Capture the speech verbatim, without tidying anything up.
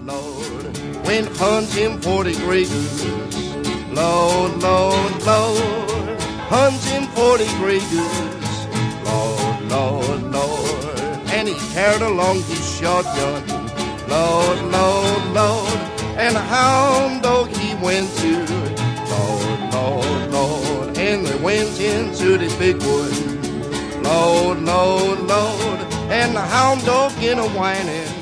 Lord, went hunting forty-three goose. Lord, Lord, Lord, hunting forty-three goose. Lord, Lord, Lord, and he carried along his shotgun. Lord, Lord, Lord, and a hound dog he went to. Lord, Lord, Lord, and they went into the big wood. Lord, Lord, Lord, and the hound dog in a whining.